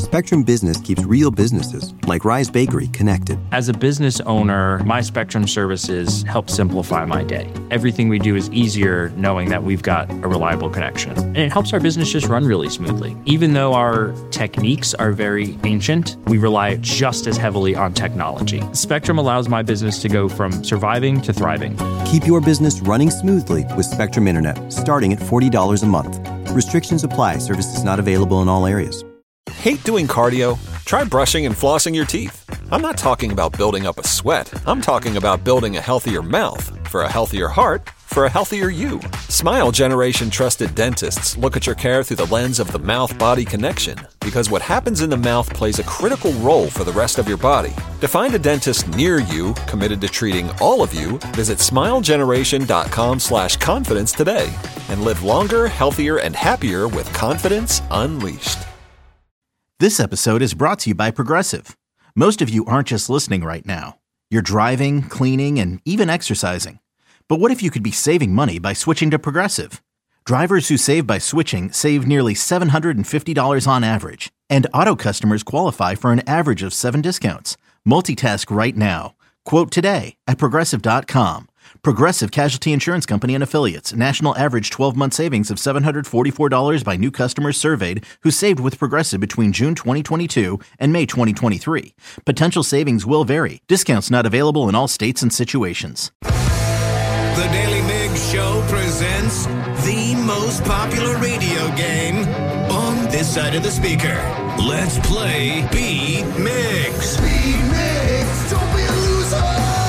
Spectrum Business keeps real businesses, like Rise Bakery, connected. As a business owner, my Spectrum services help simplify my day. Everything we do is easier knowing that we've got a reliable connection. And it helps our business just run really smoothly. Even though our techniques are very ancient, we rely just as heavily on technology. Spectrum allows my business to go from surviving to thriving. Keep your business running smoothly with Spectrum Internet, starting at $40 a month. Restrictions apply. Services not available in all areas. Hate doing cardio? Try brushing and flossing your teeth. I'm not talking about building up a sweat. I'm talking about building a healthier mouth for a healthier heart for a healthier you. Smile Generation trusted dentists look at your care through the lens of the mouth-body connection, because what happens in the mouth plays a critical role for the rest of your body. To find a dentist near you committed to treating all of you, visit smilegeneration.com/confidence today and live longer, healthier, and happier with confidence unleashed. This episode is brought to you by Progressive. Most of you aren't just listening right now. You're driving, cleaning, and even exercising. But what if you could be saving money by switching to Progressive? Drivers who save by switching save nearly $750 on average. And auto customers qualify for an average of 7 discounts. Multitask right now. Quote today at Progressive.com. Progressive Casualty Insurance Company and Affiliates. National average 12-month savings of $744 by new customers surveyed who saved with Progressive between June 2022 and May 2023. Potential savings will vary. Discounts not available in all states and situations. The Daily Migs Show presents the most popular radio game on this side of the speaker. Let's play Beat Migs. Beat Migs, don't be a loser.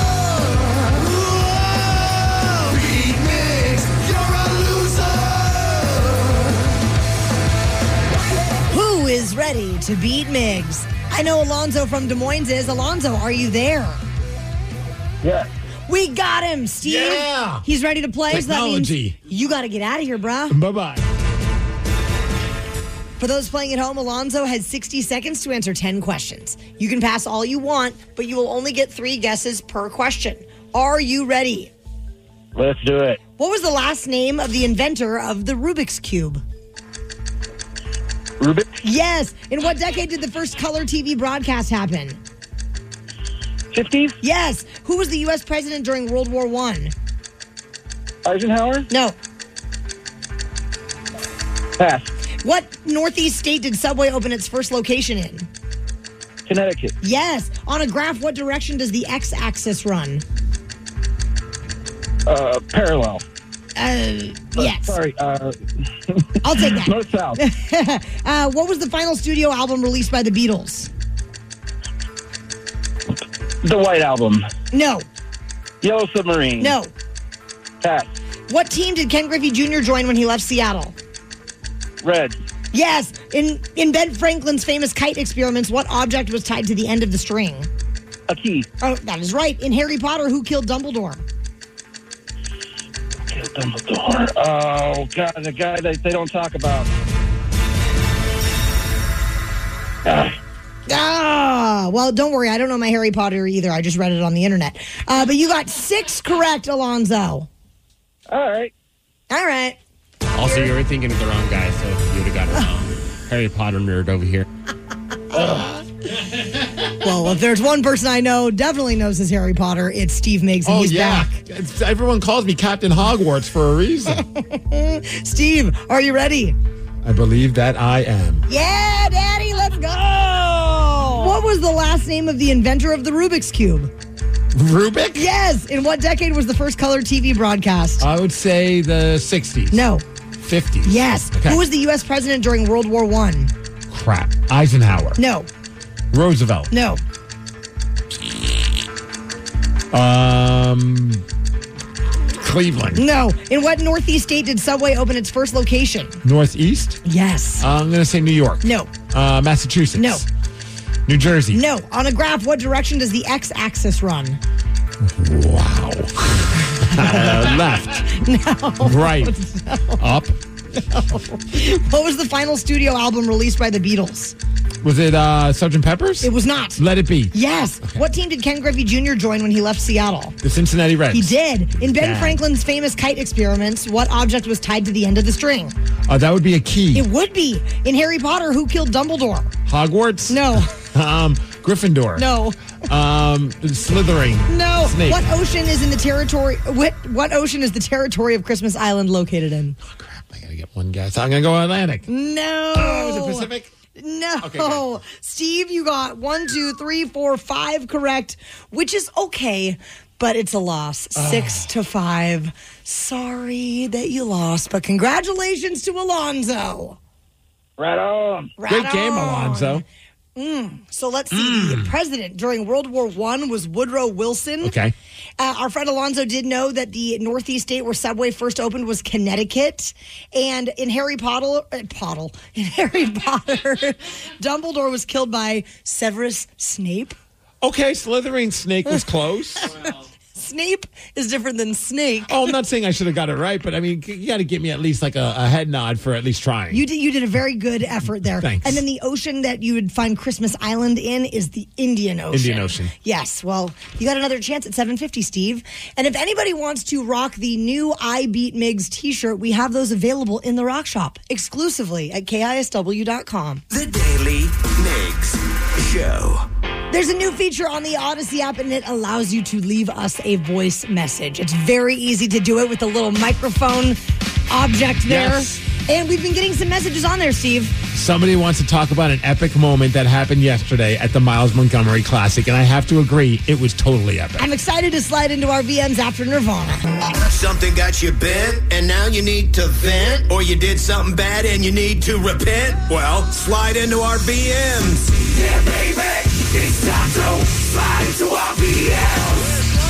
Whoa! Beat Migs, you're a loser. Who is ready to beat Migs? I know Alonzo from Des Moines is. Alonzo, are you there? Yeah. We got him, Steve. Yeah. He's ready to play. Technology. So that means you got to get out of here, bruh. Bye-bye. For those playing at home, Alonzo has 60 seconds to answer 10 questions. You can pass all you want, but you will only get 3 guesses per question. Are you ready? Let's do it. What was the last name of the inventor of the Rubik's Cube? Rubik? Yes. In what decade did the first color TV broadcast happen? 50s? Yes. Who was the U.S. president during World War I? Eisenhower? No. Pass. What Northeast state did Subway open its first location in? Connecticut. Yes. On a graph, what direction does the x-axis run? Parallel. Yes. Sorry. I'll take that. North-south. What was the final studio album released by the Beatles? The White Album. No. Yellow Submarine. No. Pass. What team did Ken Griffey Jr. join when he left Seattle? Red. Yes. In Ben Franklin's famous kite experiments, what object was tied to the end of the string? A key. Oh, that is right. In Harry Potter, who killed Dumbledore? Dumbledore. Oh, God, the guy that they don't talk about. Well, don't worry. I don't know my Harry Potter either. I just read it on the internet. But you got 6 correct, Alonzo. All right. All right. Also, you were thinking of the wrong guy, so you would have got it wrong. Harry Potter nerd over here. Well, if there's one person I know definitely knows his Harry Potter, it's Steve Miggs, and he's back. Everyone calls me Captain Hogwarts for a reason. Steve, are you ready? I believe that I am. Yeah, Daddy, let's go! What was the last name of the inventor of the Rubik's Cube? Rubik? Yes. In what decade was the first color TV broadcast? I would say the 60s. No. 50s. Yes. Okay. Who was the U.S. president during World War I? Crap. Eisenhower. No. Roosevelt. No. Cleveland. No. In what Northeast state did Subway open its first location? Northeast? Yes. I'm going to say New York. No. Massachusetts. No. New Jersey. No. On a graph, what direction does the x-axis run? Wow. Left. No. Right. No. Up. No. What was the final studio album released by the Beatles? Was it Sgt. Pepper's? It was not. Let It Be. Yes. Okay. What team did Ken Griffey Jr. join when he left Seattle? The Cincinnati Reds. He did. In Ben Franklin's famous kite experiments, what object was tied to the end of the string? That would be a key. It would be. In Harry Potter, who killed Dumbledore? Hogwarts? No. Gryffindor? No. Slytherin? No. Snake? What ocean is in the territory? What ocean is the territory of Christmas Island located in? Oh, crap. I got to get one guess. I'm going to go Atlantic. No. Was it Pacific? No. Okay, Steve, you got 1, 2, 3, 4, 5 correct, which is okay, but it's a loss. 6-5. Sorry that you lost, but congratulations to Alonzo. Right on. Great game, Alonzo. So let's see. The president during World War I was Woodrow Wilson. Okay. Our friend Alonzo did know that the Northeast state where Subway first opened was Connecticut. And in Harry Potter, Dumbledore was killed by Severus Snape. Okay, Slytherin snake was close. Snape is different than snake. Oh, I'm not saying I should have got it right, but I mean, you got to give me at least like a head nod for at least trying. You did a very good effort there. Thanks. And then the ocean that you would find Christmas Island in is the Indian Ocean. Indian Ocean. Yes. Well, you got another chance at 750, Steve. And if anybody wants to rock the new I Beat Migs t-shirt, we have those available in the Rock Shop exclusively at KISW.com. The Daily Migs Show. There's a new feature on the Odyssey app, and it allows you to leave us a voice message. It's very easy to do it with a little microphone object there. Yes. And we've been getting some messages on there, Steve. Somebody wants to talk about an epic moment that happened yesterday at the Miles Montgomery Classic, and I have to agree, it was totally epic. I'm excited to slide into our VMs after Nirvana. Something got you bent, and now you need to vent, or you did something bad and you need to repent? Well, slide into our VMs. Yeah, baby, it's time to slide into our VMs.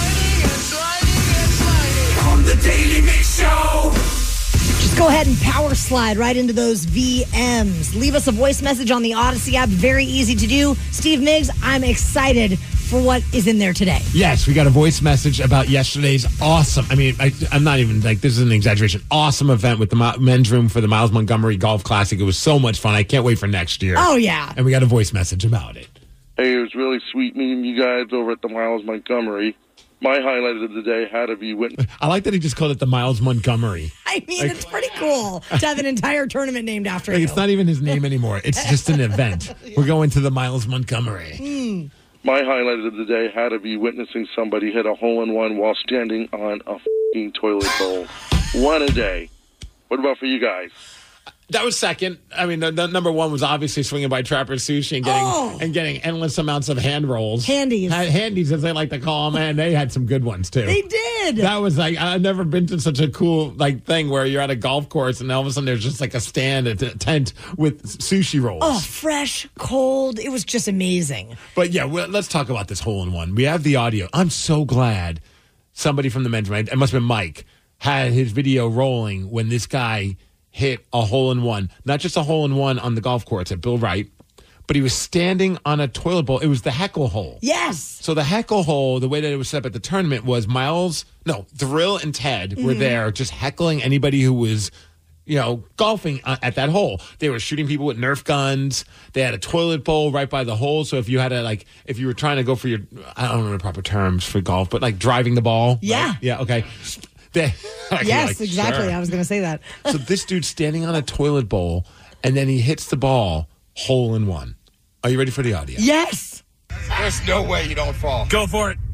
On the Daily Mix Show. Just go ahead and power slide right into those VMs. Leave us a voice message on the Odyssey app. Very easy to do. Steve Miggs, I'm excited for what is in there today. Yes, we got a voice message about yesterday's awesome, I'm not even, like, this is an exaggeration, awesome event with the men's room for the Miles Montgomery Golf Classic. It was so much fun. I can't wait for next year. Oh, yeah. And we got a voice message about it. Hey, it was really sweet meeting you guys over at the Miles Montgomery. My highlight of the day had to be when... I like that he just called it the Miles Montgomery. I mean, it's pretty cool to have an entire tournament named after you. It's not even his name anymore. It's just an event. We're going to the Miles Montgomery. My highlight of the day had to be witnessing somebody hit a hole-in-one while standing on a f***ing toilet bowl. One a day. What about for you guys? That was second. I mean, the number one was obviously swinging by Trapper Sushi and getting endless amounts of hand rolls. Handies. Handies, as they like to call them, and they had some good ones, too. They did. That was like, I've never been to such a cool thing where you're at a golf course and all of a sudden there's just like a stand, a tent with sushi rolls. Oh, fresh, cold. It was just amazing. But yeah, let's talk about this hole-in-one. We have the audio. I'm so glad somebody from the men's room, it must have been Mike, had his video rolling when this guy hit a hole-in-one. Not just a hole-in-one on the golf course at Bill Wright, but he was standing on a toilet bowl. It was the heckle hole. Yes. So the heckle hole, the way that it was set up at the tournament was Thrill and Ted were there just heckling anybody who was, golfing at that hole. They were shooting people with Nerf guns. They had a toilet bowl right by the hole. So if you had if you were trying to go for I don't know the proper terms for golf, but like driving the ball. Yeah. Right? Yeah. Okay. Yes, exactly. Sure. I was going to say that. So this dude's standing on a toilet bowl, and then he hits the ball hole-in-one. Are you ready for the audio? Yes. There's no way you don't fall. Go for it.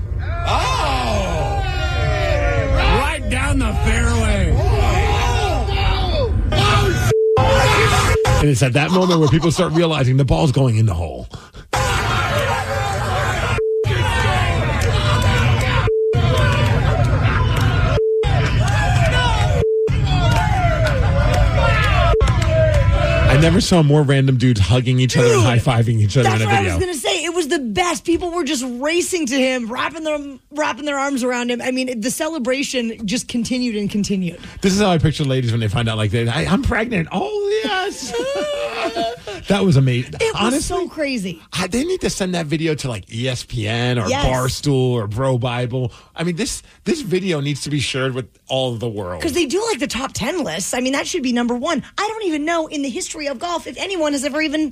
Oh! Right down the fairway. And it's at that moment where people start realizing the ball's going in the hole. I never saw more random dudes hugging each other and high-fiving each other in a video. That's what I was going to say. It was the best. People were just racing to him, wrapping their arms around him. I mean, the celebration just continued and continued. This is how I picture ladies when they find out, I'm pregnant. Oh, yes. That was amazing. It was Honestly, so crazy. They need to send that video to ESPN or Yes. Barstool or Bro Bible. I mean, this video needs to be shared with all of the world. Because they do the top 10 lists. I mean, that should be number one. I don't even know in the history of golf if anyone has ever even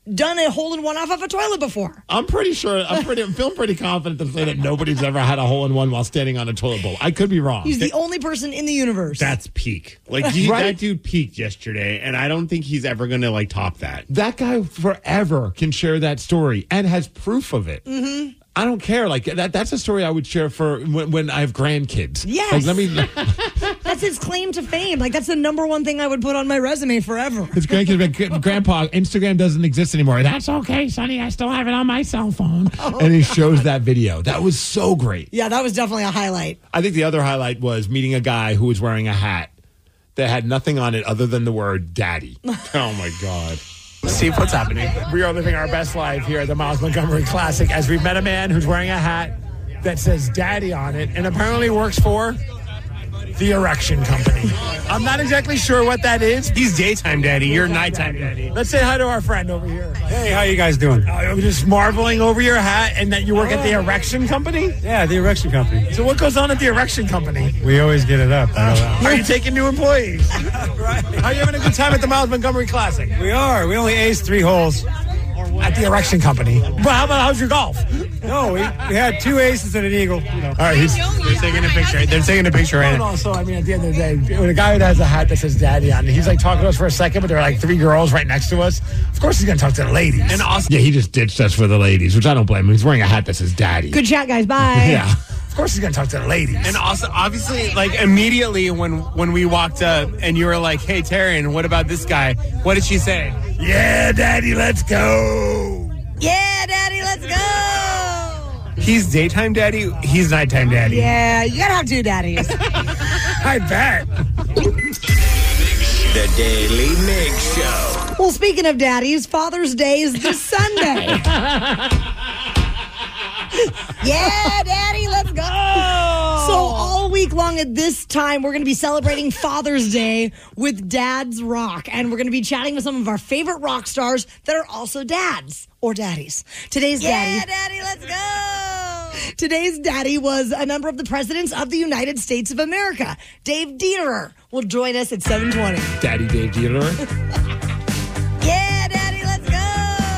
done a hole-in-one off of a toilet before. I'm feeling pretty confident to say that nobody's ever had a hole-in-one while standing on a toilet bowl. I could be wrong. He's the only person in the universe. That's peak. Like, Right? that dude peaked yesterday, and I don't think he's ever going to, top that. That guy forever can share that story and has proof of it. Mm-hmm. I don't care. That's a story I would share for when I have grandkids. Yes. Let me. That's his claim to fame. That's the number one thing I would put on my resume forever. His grandkids, Grandpa, Instagram doesn't exist anymore. That's okay, Sonny. I still have it on my cell phone. And he shows that video. That was so great. Yeah, that was definitely a highlight. I think the other highlight was meeting a guy who was wearing a hat that had nothing on it other than the word daddy. Oh, my God. Steve, what's happening? We are living our best life here at the Miles Montgomery Classic as we've met a man who's wearing a hat that says daddy on it and apparently works for the Erection Company. I'm not exactly sure what that is. He's daytime daddy. You're nighttime daddy. Let's say hi to our friend over here. Hey, how you guys doing? I'm just marveling over your hat and that you work at the Erection Company? Yeah, the Erection Company. So what goes on at the Erection Company? We always get it up. Are you taking new employees? Right. Are you having a good time at the Miles Montgomery Classic? We are. We only aced 3 holes. At the Erection Company. But how's your golf? No, we had 2 aces and an eagle. All right, they're taking a picture. They're taking a picture right now. So, at the end of the day, when a guy who has a hat that says daddy on it, he's talking to us for a second, but there are 3 girls right next to us. Of course he's going to talk to the ladies. And also, yeah, he just ditched us for the ladies, which I don't blame him. He's wearing a hat that says daddy. Good chat, guys. Bye. Yeah. Of course he's going to talk to the ladies. And also, obviously, immediately when we walked up and you were like, hey, Taryn, what about this guy? What did she say? Yeah, daddy, let's go. Yeah, daddy, let's go. He's daytime daddy. He's nighttime daddy. Yeah, you gotta have 2 daddies. I bet. The Daily Mig Show. Well, speaking of daddies, Father's Day is this Sunday. Yeah, daddy, let's go. So all week long at this time, we're going to be celebrating Father's Day with Dads Rock. And we're going to be chatting with some of our favorite rock stars that are also dads or daddies. Today's daddy. Yeah, daddy, let's go. Today's daddy was a member of the Presidents of the United States of America. Dave Dederer will join us at 7:20. Daddy Dave Dederer. Yeah, daddy, let's go.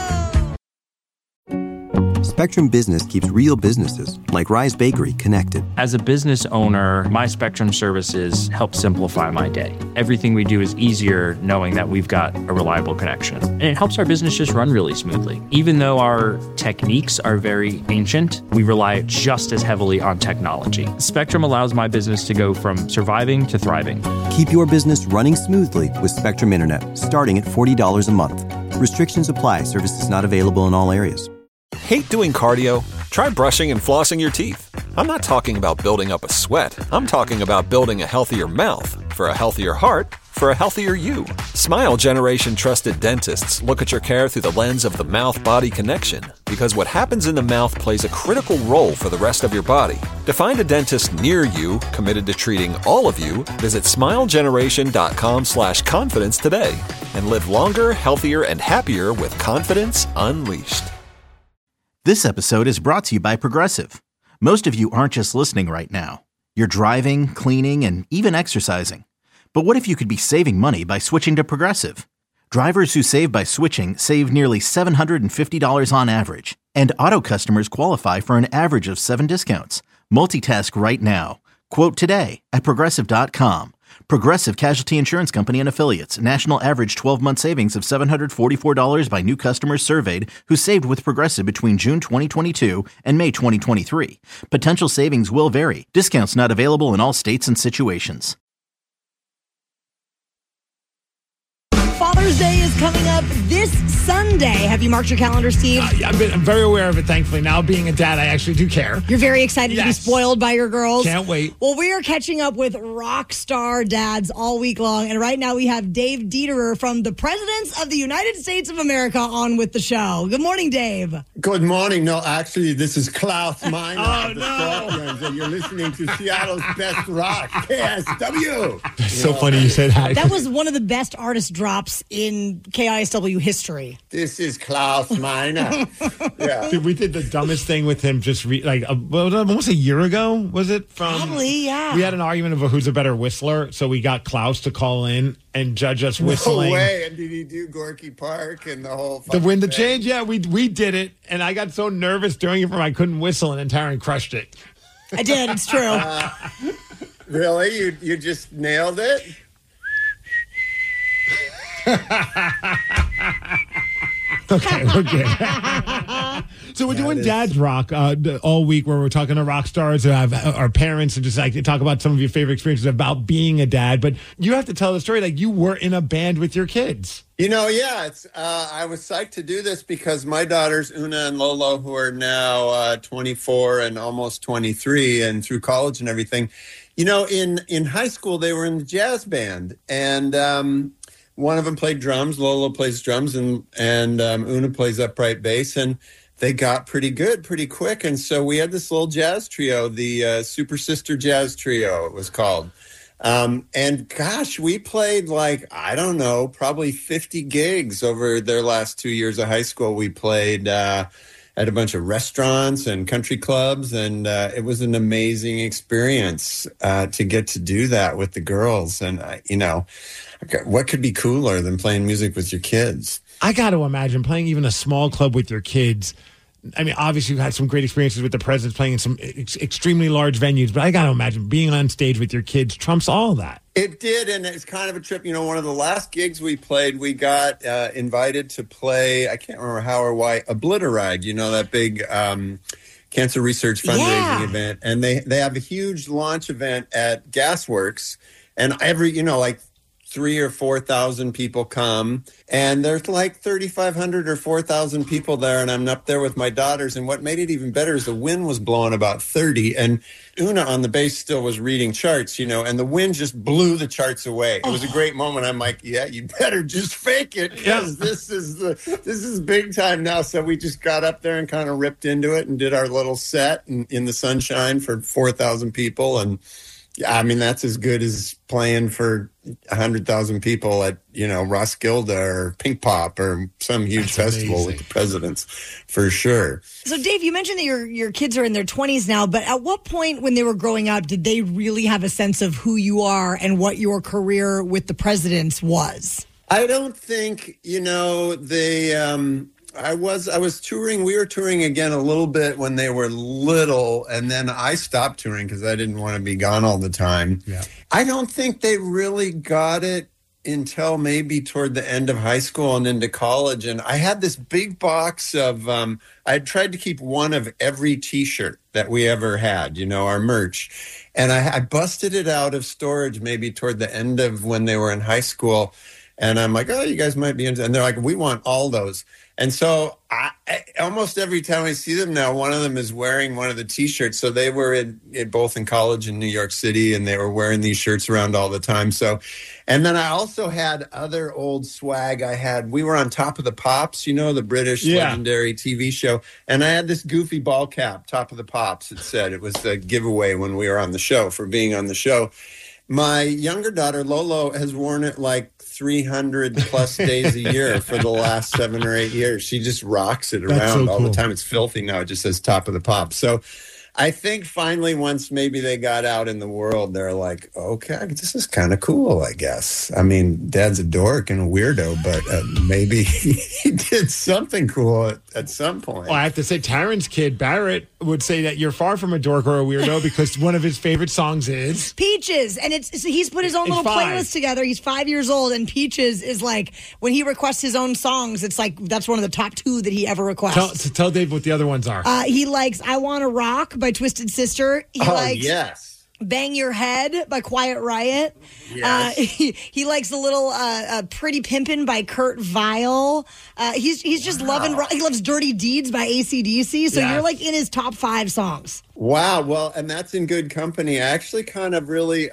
Spectrum Business keeps real businesses, like Rise Bakery, connected. As a business owner, my Spectrum services help simplify my day. Everything we do is easier knowing that we've got a reliable connection. And it helps our business just run really smoothly. Even though our techniques are very ancient, we rely just as heavily on technology. Spectrum allows my business to go from surviving to thriving. Keep your business running smoothly with Spectrum Internet, starting at $40 a month. Restrictions apply. Services not available in all areas. Hate doing cardio? Try brushing and flossing your teeth. I'm not talking about building up a sweat. I'm talking about building a healthier mouth. For a healthier heart, for a healthier you. Smile Generation trusted dentists look at your care through the lens of the mouth-body connection, because what happens in the mouth plays a critical role for the rest of your body. To find a dentist near you committed to treating all of you, visit smilegeneration.com/confidence today and live longer, healthier, and happier with confidence unleashed. This episode is brought to you by Progressive. Most of you aren't just listening right now. You're driving, cleaning, and even exercising. But what if you could be saving money by switching to Progressive? Drivers who save by switching save nearly $750 on average. And auto customers qualify for an average of 7 discounts. Multitask right now. Quote today at Progressive.com. Progressive Casualty Insurance Company and Affiliates. National average 12-month savings of $744 by new customers surveyed who saved with Progressive between June 2022 and May 2023. Potential savings will vary. Discounts not available in all states and situations. Father's Day is coming up this Sunday. Have you marked your calendar, Steve? I'm very aware of it, thankfully. Now, being a dad, I actually do care. You're very excited to be spoiled by your girls? Can't wait. Well, we are catching up with rock star dads all week long. And right now we have Dave Dederer from the Presidents of the United States of America on with the show. Good morning, Dave. Good morning. No, actually, this is Klaus Miner. Oh, no. Scorpions, and you're listening to Seattle's best rock, KSW. It's so funny you say that. That was one of the best artist drops in KISW history. This is Klaus Meine. Yeah. Dude, we did the dumbest thing with him just almost a year ago, was it? Probably, yeah. We had an argument about who's a better whistler, so we got Klaus to call in and judge us whistling. No way. And did he do Gorky Park and the whole The Win the thing? Change? Yeah, we did it, and I got so nervous doing it from I couldn't whistle, and then Taryn crushed it. I did, it's true. Really? You just nailed it? Okay, we're good. So we're doing Dad's Rock all week, where we're talking to rock stars who have our parents and just like talk about some of your favorite experiences about being a dad. But you have to tell the story like you were in a band with your kids. It's. I was psyched to do this because my daughters, Una and Lolo, who are now 24 and almost 23 and through college and everything, in high school, they were in the jazz band. And one of them played drums. Lolo plays drums, and Una plays upright bass. And they got pretty good pretty quick. And so we had this little jazz trio, the Super Sister Jazz Trio, it was called. And gosh, we played probably 50 gigs over their last 2 years of high school. We played at a bunch of restaurants and country clubs, and it was an amazing experience to get to do that with the girls. And, what could be cooler than playing music with your kids? I got to imagine playing even a small club with your kids. I mean, obviously, you've had some great experiences with the Presidents playing in some extremely large venues, but I got to imagine being on stage with your kids trumps all that. It did, and it's kind of a trip. One of the last gigs we played, we got invited to play, I can't remember how or why, Obliteride, that big cancer research fundraising event. And they have a huge launch event at Gasworks, and every, 3,000 or 4,000 people come, and there's like 3,500 or 4,000 people there, and I'm up there with my daughters, and what made it even better is the wind was blowing about 30, and Una on the bass still was reading charts, and the wind just blew the charts away. It was a great moment. I'm like, yeah, you better just fake it, because this is big time now. So we just got up there and kind of ripped into it and did our little set in the sunshine for 4,000 people, and I mean, that's as good as playing for 100,000 people at, Roskilde or Pink Pop or some huge festival with the Presidents, for sure. So, Dave, you mentioned that your kids are in their 20s now, but at what point when they were growing up did they really have a sense of who you are and what your career with the Presidents was? I don't think, I was touring. We were touring again a little bit when they were little, and then I stopped touring because I didn't want to be gone all the time. Yeah. I don't think they really got it until maybe toward the end of high school and into college. And I had this big box of, I tried to keep one of every T-shirt that we ever had, our merch. And I busted it out of storage maybe toward the end of when they were in high school. And I'm like, oh, you guys might be into, and they're like, we want all those. And so I almost every time I see them now, one of them is wearing one of the T-shirts. So they were both in college in New York City, and they were wearing these shirts around all the time. So, and then I also had other old swag. We were on Top of the Pops, the British legendary TV show. And I had this goofy ball cap, Top of the Pops, it said. It was the giveaway when we were on the show for being on the show. My younger daughter, Lolo, has worn it like 300 plus days a year for the last 7 or 8 years. She just rocks it around all the time. It's filthy now. It just says Top of the Pop. So I think finally once maybe they got out in the world, they're like, okay, this is kind of cool, I guess. I mean, Dad's a dork and a weirdo, but maybe he did something cool at some point. Well, I have to say, Taryn's kid, Barrett, would say that you're far from a dork or a weirdo because one of his favorite songs is Peaches. And he's put his own little playlist together. He's 5 years old, and Peaches is like, when he requests his own songs, it's like that's one of the top 2 that he ever requests. Tell Dave what the other ones are. He likes I Wanna Rock by Twisted Sister. He likes Bang Your Head by Quiet Riot. Yes. He likes the little Pretty Pimpin' by Kurt Vile. He's just loving rock. He loves Dirty Deeds by AC/DC. So you're like in his top 5 songs. Wow. Well, and that's in good company. I actually kind of really,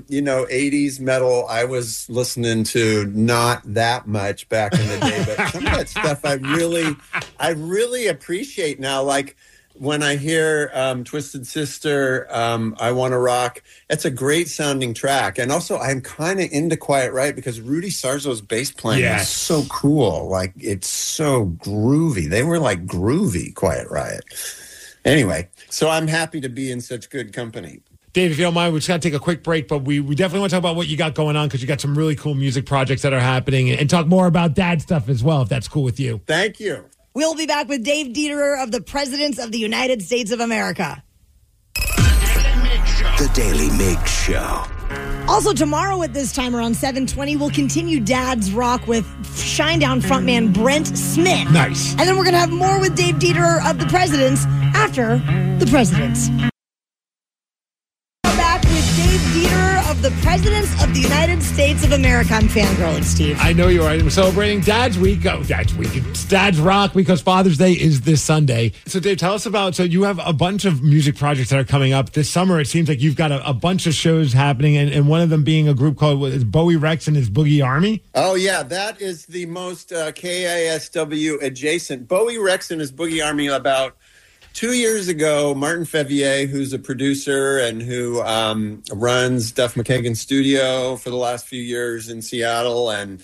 80s metal, I was listening to not that much back in the day, but some of that stuff I really appreciate now. Like when I hear Twisted Sister, I Want to Rock, it's a great sounding track. And also, I'm kind of into Quiet Riot because Rudy Sarzo's bass playing is so cool. Like, it's so groovy. They were like groovy, Quiet Riot. Anyway, so I'm happy to be in such good company. Dave, if you don't mind, we just got to take a quick break, but we definitely want to talk about what you got going on because you got some really cool music projects that are happening and talk more about dad stuff as well, if that's cool with you. Thank you. We'll be back with Dave Dieterer of the Presidents of the United States of America. The Daily Mig Show. Also, tomorrow at this time around 7:20, we'll continue Dad's Rock with Shinedown frontman Brent Smith. Nice. And then we're going to have more with Dave Dieterer of the Presidents after the Presidents. We're back with Dave Dieterer of the Presidents of the United States of America. I'm fangirling, Steve. I know you are. We're celebrating Dad's Week. Oh, Dad's Week. It's Dad's Rock because Father's Day is this Sunday. So, Dave, tell us about, so you have a bunch of music projects that are coming up. This summer, it seems like you've got a bunch of shows happening, and one of them being a group called Bowie Rex and his Boogie Army. Oh, yeah. That is the most KISW adjacent. Bowie Rex and his Boogie Army about 2 years ago, Martin Fevier, who's a producer and who runs Duff McKagan Studio for the last few years in Seattle and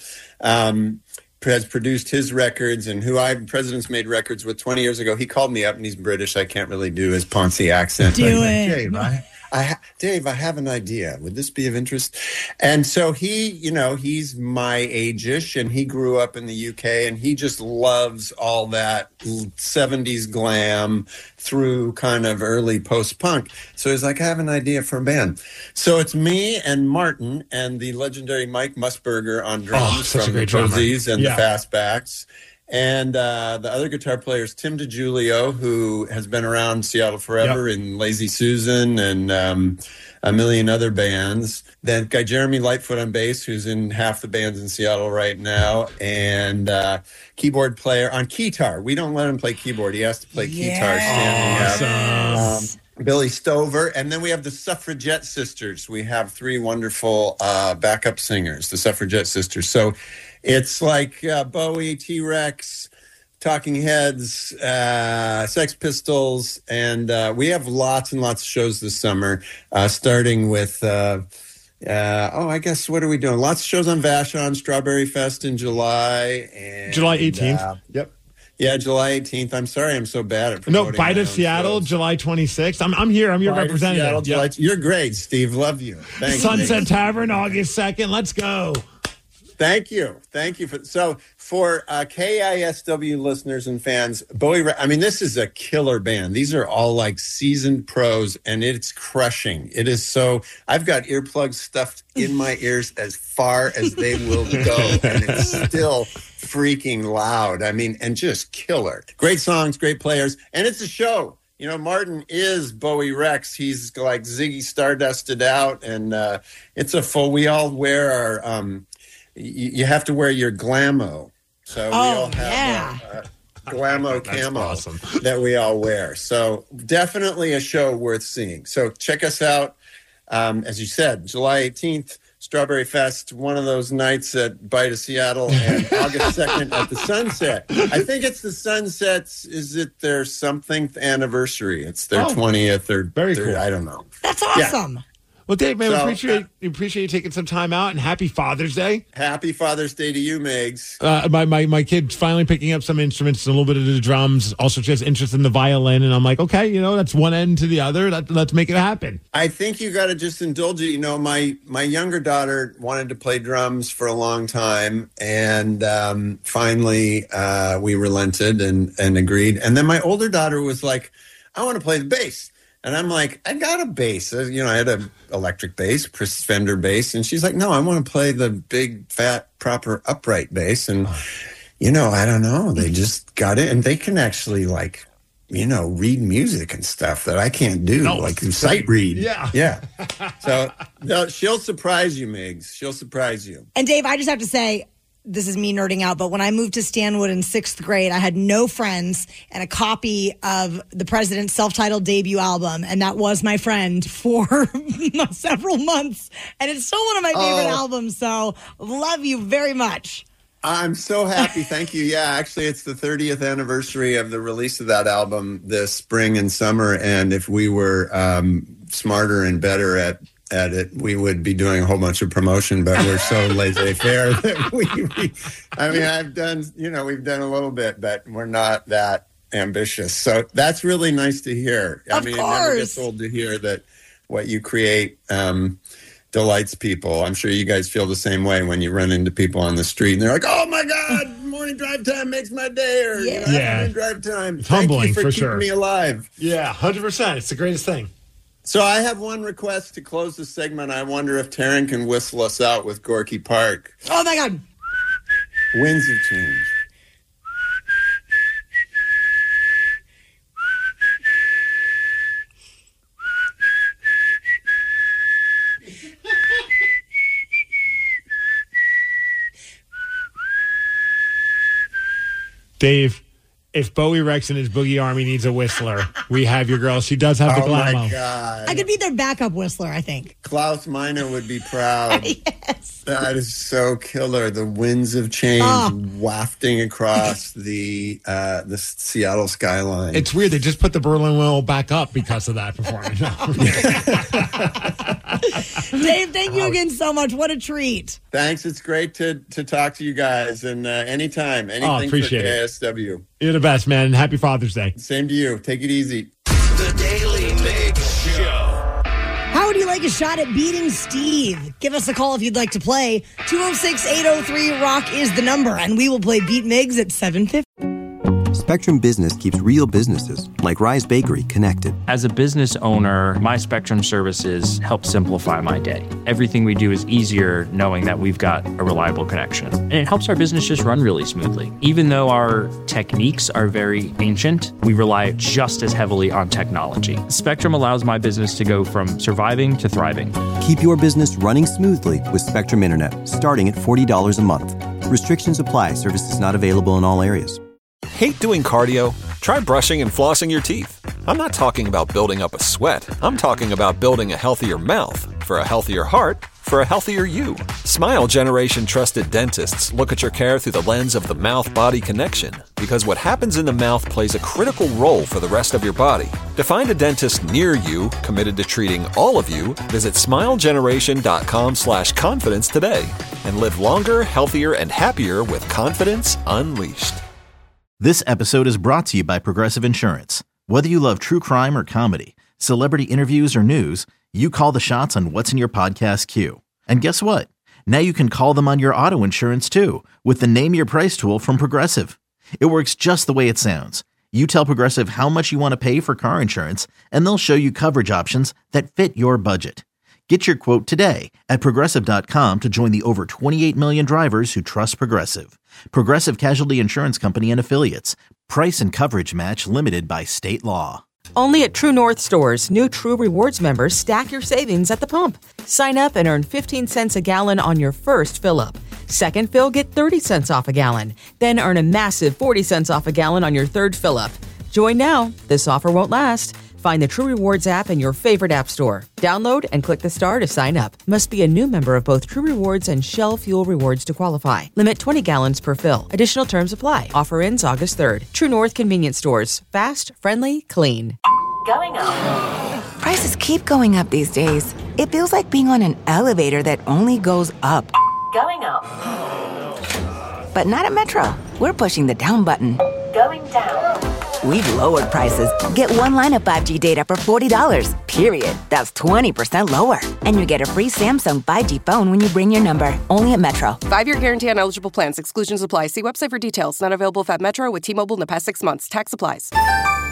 has produced his records and who Presidents made records with 20 years ago. He called me up, and he's British. I can't really do his Ponzi accent. Do it. Dave, I have an idea. Would this be of interest? And so he's my age-ish, and he grew up in the UK, and he just loves all that 70s glam through kind of early post-punk. So he's like, I have an idea for a band. So it's me and Martin and the legendary Mike Musburger on drums from the Rosies and the Fastbacks. And the other guitar player is Tim DiGiulio, who has been around Seattle forever in Lazy Susan and a million other bands. Then guy Jeremy Lightfoot on bass, who's in half the bands in Seattle right now. And keyboard player on guitar. We don't let him play keyboard. He has to play guitar standing up. Billy Stover. And then we have the Suffragette Sisters. We have three wonderful backup singers, the Suffragette Sisters. So it's like Bowie, T-Rex, Talking Heads, Sex Pistols, and we have lots and lots of shows this summer, starting with, I guess, what are we doing? Lots of shows on Vashon, Strawberry Fest in July. And, July 18th. Yep. Yeah, July 18th. I'm sorry I'm so bad at promoting. No, Bite of Seattle, shows. July 26th. I'm here. I'm your representative. Seattle, You're great, Steve. Love you. Thanks. Sunset Tavern, August 2nd. Let's go. Thank you. For KISW listeners and fans, Bowie, I mean, this is a killer band. These are all like seasoned pros, and it's crushing. It is so, I've got earplugs stuffed in my ears as far as they will go, and it's still freaking loud. I mean, and just killer. Great songs, great players, and it's a show. You know, Martin is Bowie Rex. He's like Ziggy Stardusted out, and it's a full, we all wear our, you have to wear your Glamo. So we all have Glamo camo that we all wear. So definitely a show worth seeing. So check us out. As you said, July 18th, Strawberry Fest, one of those nights at Bite of Seattle, and August 2nd at the Sunset. I think it's the Sunset's, is it their something anniversary? It's their 20th or very cool. I don't know. That's awesome. Yeah. Well, Dave, man, we appreciate you taking some time out, and happy Father's Day. Happy Father's Day to you, Megs. My kid's finally picking up some instruments, a little bit of the drums. Also, she has interest in the violin, and I'm like, okay, that's one end to the other. Let's make it happen. I think you got to just indulge it. My younger daughter wanted to play drums for a long time, and finally we relented and agreed. And then my older daughter was like, I want to play the bass. And I'm like, I got a bass. I had an electric bass, Fender bass. And she's like, no, I want to play the big, fat, proper upright bass. And, I don't know. They just got it. And they can actually, read music and stuff that I can't do, sight read. Yeah. So she'll surprise you, Migs. She'll surprise you. And Dave, I just have to say, this is me nerding out, but when I moved to Stanwood in 6th grade, I had no friends and a copy of the President's self-titled debut album, and that was my friend for several months. And it's still one of my favorite albums, so love you very much. I'm so happy. Thank you. Yeah, actually, it's the 30th anniversary of the release of that album this spring and summer. And if we were smarter and better at it, we would be doing a whole bunch of promotion. But we're so laissez-faire that I've done, we've done a little bit, but we're not that ambitious. So that's really nice to hear. Of It course. never gets old to hear that what you create delights people. I'm sure you guys feel the same way when you run into people on the street and they're like, "Oh my God, morning drive time makes my day," or afternoon drive time. It's Thank humbling you for for keeping sure. me alive. Yeah, 100%. It's the greatest thing. So I have one request to close the segment. I wonder if Taryn can whistle us out with Gorky Park. Oh my God. Winds of Change. Dave, if Bowie Rex and his Boogie Army needs a whistler, we have your girl. She does have the Oh glamour. my God. I could be their backup whistler, I think. Klaus Meiner would be proud. Yes. That is so killer. The winds of change wafting across the Seattle skyline. It's weird. They just put the Berlin Wall back up because of that performance. Dave, thank you again so much. What a treat. Thanks. It's great to talk to you guys. And anytime, anything appreciate for it. KSW. You're the best, man. And happy Father's Day. Same to you. Take it easy. The Daily Mix Show. How would you like a shot at beating Steve? Give us a call if you'd like to play. 206-803-ROCK is the number, and we will play Beat Migs at 7:50. Spectrum Business keeps real businesses, like Rise Bakery, connected. As a business owner, my Spectrum services help simplify my day. Everything we do is easier knowing that we've got a reliable connection. And it helps our business just run really smoothly. Even though our techniques are very ancient, we rely just as heavily on technology. Spectrum allows my business to go from surviving to thriving. Keep your business running smoothly with Spectrum Internet, starting at $40 a month. Restrictions apply. Services not available in all areas. Hate doing cardio? Try brushing and flossing your teeth. I'm not talking about building up a sweat. I'm talking about building a healthier mouth for a healthier heart for a healthier you. Smile Generation trusted dentists look at your care through the lens of the mouth-body connection, because what happens in the mouth plays a critical role for the rest of your body. To find a dentist near you committed to treating all of you, visit smilegeneration.com/confidence today and live longer, healthier, and happier with confidence unleashed. This episode is brought to you by Progressive Insurance. Whether you love true crime or comedy, celebrity interviews or news, you call the shots on what's in your podcast queue. And guess what? Now you can call them on your auto insurance too with the Name Your Price tool from Progressive. It works just the way it sounds. You tell Progressive how much you want to pay for car insurance, and they'll show you coverage options that fit your budget. Get your quote today at Progressive.com to join the over 28 million drivers who trust Progressive. Progressive Casualty Insurance Company and Affiliates. Price and coverage match limited by state law. Only at True North stores, new True Rewards members stack your savings at the pump. Sign up and earn 15 cents a gallon on your first fill-up. Second fill, get 30 cents off a gallon. Then earn a massive 40 cents off a gallon on your third fill-up. Join now. This offer won't last. Find the True Rewards app in your favorite app store. Download and click the star to sign up. Must be a new member of both True Rewards and Shell Fuel Rewards to qualify. Limit 20 gallons per fill. Additional terms apply. Offer ends August 3rd. True North Convenience Stores. Fast, friendly, clean. Going up. Prices keep going up these days. It feels like being on an elevator that only goes up. Going up. But not at Metro. We're pushing the down button. Going down. We've lowered prices. Get one line of 5G data for $40, period. That's 20% lower. And you get a free Samsung 5G phone when you bring your number. Only at Metro. 5-year guarantee on eligible plans. Exclusions apply. See website for details. Not available at Metro with T-Mobile in the past 6 months. Tax applies.